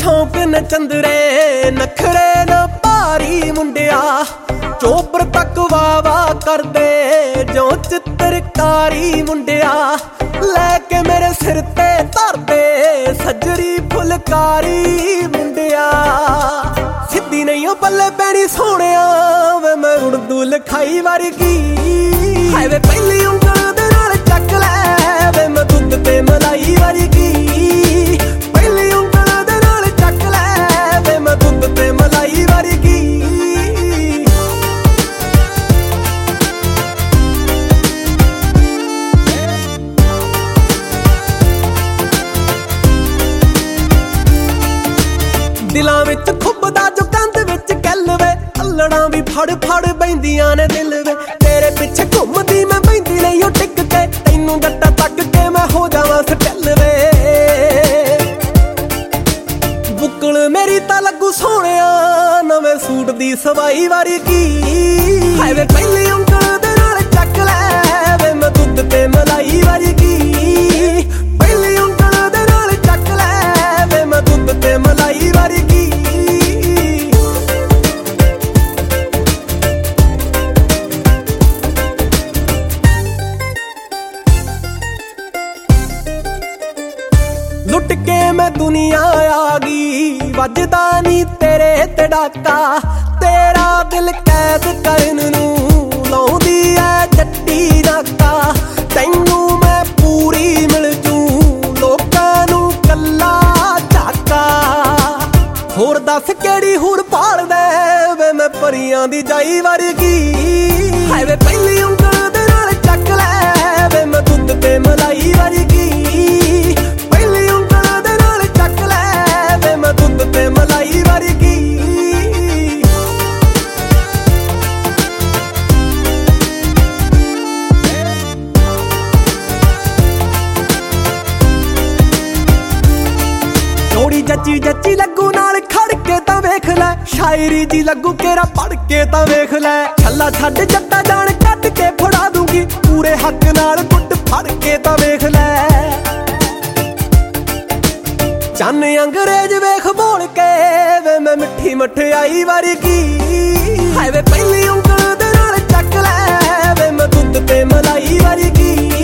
शौक न चंदरे नखरे न भारी मुंडिया चोपर तक वावा कर दे जो चित्रकारी मुंडिया लैके मेरे सिर ते धर दे सजरी फुलकारी मुंडिया सिद्धी नहीं हो पल्ले पैनी सोहणिया वे मैं उर्दू लिखाई वर्गी हाय वे पहली उंगल दे नाल चक लै वे मैं दुध ते मलाई वर्गी पहली उंगल दे नाल चक लै वे मैं दुध ते मलाई वर्गी दिलां विच खुबदा जो कंध विच कल वे अल्लड़ां भी फड़ फड़ बैंदियां ने दिल वे तेरे पिछे घुमदी मैं बैंदी नहीं ओ टिक के तैनू गट्टा तक के मैं हो जावां सटल वे बुकल मेरी तां लगू सोहणिया नवें सूट दी सवाई वर्गी हाय वे पहली उंगल दे नाल चक लै वे मैं दुध ते मलाई वर्गी पहली उंगल दे नाल चक लै वे मैं दुध ते मलाई वर्गी लुट के मैं दुनिया आ गई वजदा नी तेरे ते डाका तेरा दिल कैद करन नू लाउंदी ऐ जट्टी नाका तैनू मैं पूरी मिल जू लोकां नू कल्ला झाका होर दस केड़ी हुड़ पाल दे वे मैं परियां दी जाई वर्गी हाय वे पहली उंगल दे नाल चक लै वे मैं दुध ते मलाई वर्गी मलाई वर्गी जोड़ी जच्ची जच्ची लगू नाल खड़ के तां वेख लै शायरी जी लगू केरा पढ़ के तां वेख लै छल्ला छड्ड जट्टा जान कट के फड़ा दूंगी पूरे हक नाल गुੱਟ फड़ के तां वेख लै चन अंग्रेज वेख बोल के वे मैं मिठी मठियाई वर्गी हाय वे पहली उंगल दे नाल चक लै वे मैं दुध ते मलाई वर्गी